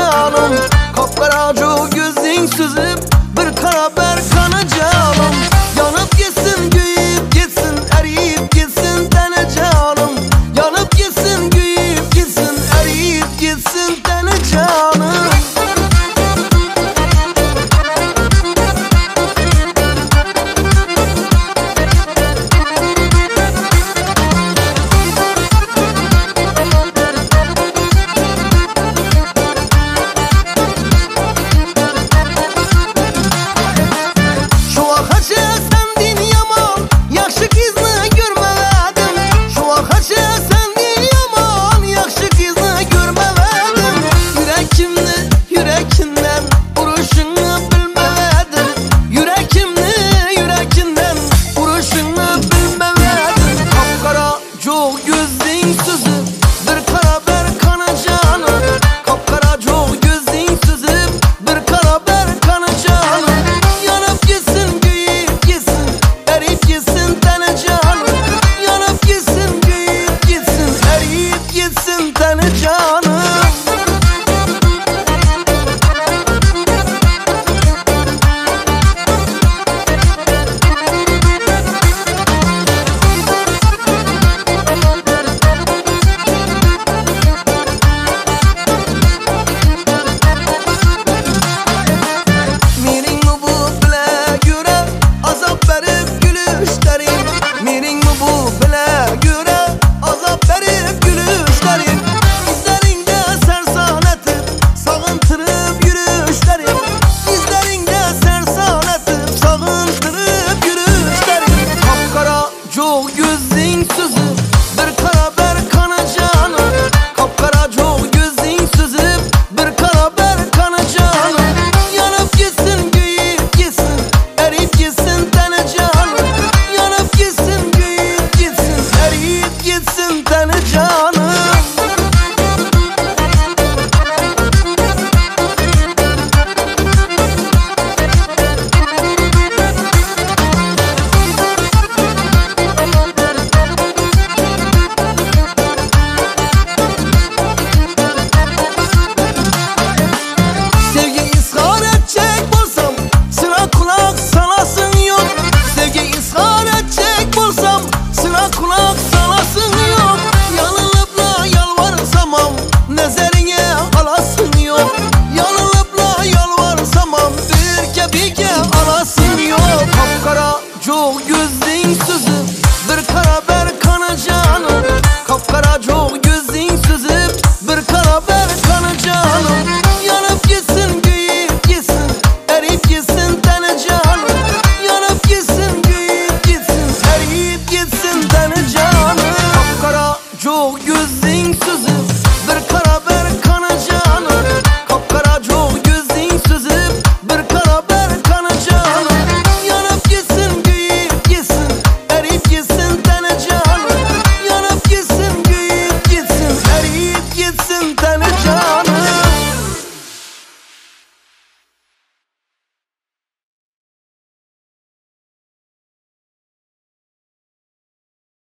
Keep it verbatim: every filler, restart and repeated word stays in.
canım. Kapkaraca gözün süzüp bir karaber kana canım. Yanıp gitsin, güyüp gitsin, eriyip gitsin tane canım. Yanıp gitsin, güyüp gitsin, eriyip gitsin tane canım. Çok gözün süzüp bir karaber kana canım. Kapkara çok gözün süzüp bir karaber kana canım. Yanıp gitsin, güyüp gitsin, eriyip gitsin tane canım. Yanıp gitsin, güyüp gitsin, eriyip gitsin tane canım. Kulak salasın yok, yanılıp da yalvarsamam nezerine alasın yok. Yanılıp da yalvarsamam bir kebike alasın yok. Kapkara çok gözün süzüp bir karaber kana canım. Kapkara çok gözün süzüp bir karaber kana canım. Yanıp gitsin, güyüp gitsin, eriyip gitsin tane canım. Yanıp gitsin, güyüp gitsin, eriyip gitsin tane canım. Çok gözün süzüp bir kara